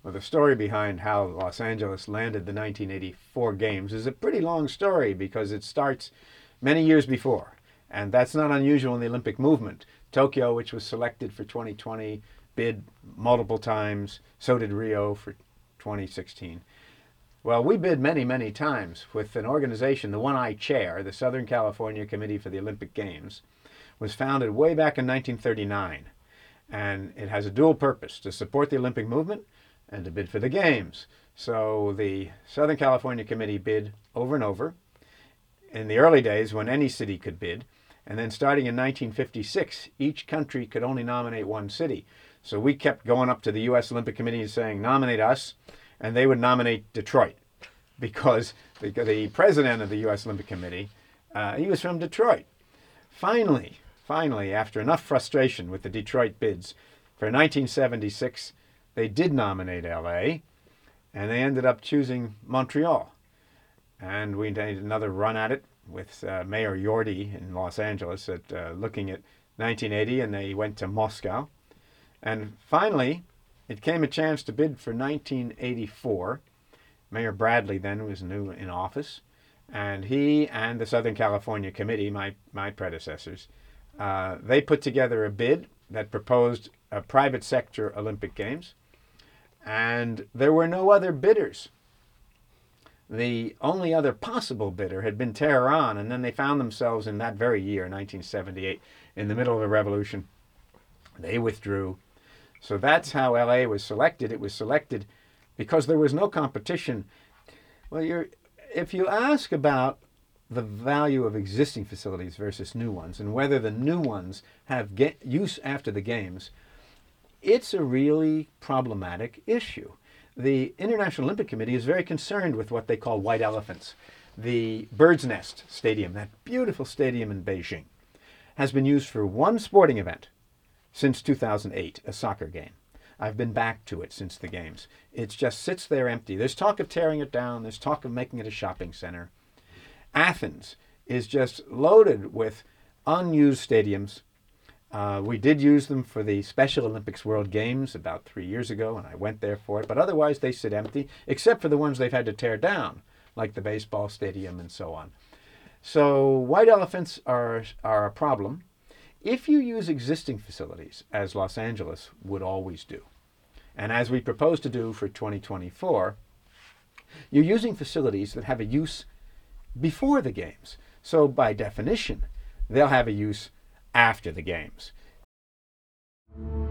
Well, the story behind how Los Angeles landed the 1984 Games is a pretty long story because it starts many years before. And that's not unusual in the Olympic movement. Tokyo, which was selected for 2020, bid multiple times. So did Rio for 2016. Well, we bid many, many times with an organization, the one I chair, the Southern California Committee for the Olympic Games, was founded way back in 1939. And it has a dual purpose, to support the Olympic movement and to bid for the Games. So the Southern California Committee bid over and over in the early days when any city could bid. And then starting in 1956, each country could only nominate one city. So we kept going up to the U.S. Olympic Committee and saying, nominate us, and they would nominate Detroit because the president of the U.S. Olympic Committee, he was from Detroit. Finally, after enough frustration with the Detroit bids, for 1976, they did nominate L.A., and they ended up choosing Montreal. And we made another run at it with Mayor Yorty in Los Angeles looking at 1980, and they went to Moscow. And finally, it came a chance to bid for 1984. Mayor Bradley then was new in office, and he and the Southern California Committee, my predecessors, they put together a bid that proposed a private sector Olympic Games, and there were no other bidders. The only other possible bidder had been Tehran, and then they found themselves in that very year, 1978, in the middle of a revolution. They withdrew. So that's how LA was selected. It was selected because there was no competition. Well, if you ask about the value of existing facilities versus new ones and whether the new ones have use after the Games, it's a really problematic issue. The International Olympic Committee is very concerned with what they call white elephants. The Bird's Nest Stadium, that beautiful stadium in Beijing, has been used for one sporting event since 2008, a soccer game. I've been back to it since the Games. It just sits there empty. There's talk of tearing it down. There's talk of making it a shopping center. Athens is just loaded with unused stadiums. We did use them for the Special Olympics World Games about 3 years ago, and I went there for it. But otherwise, they sit empty, except for the ones they've had to tear down, like the baseball stadium and so on. So white elephants are a problem if you use existing facilities, as Los Angeles would always do. And as we propose to do for 2024, you're using facilities that have a use before the Games. So by definition, they'll have a use after the Games.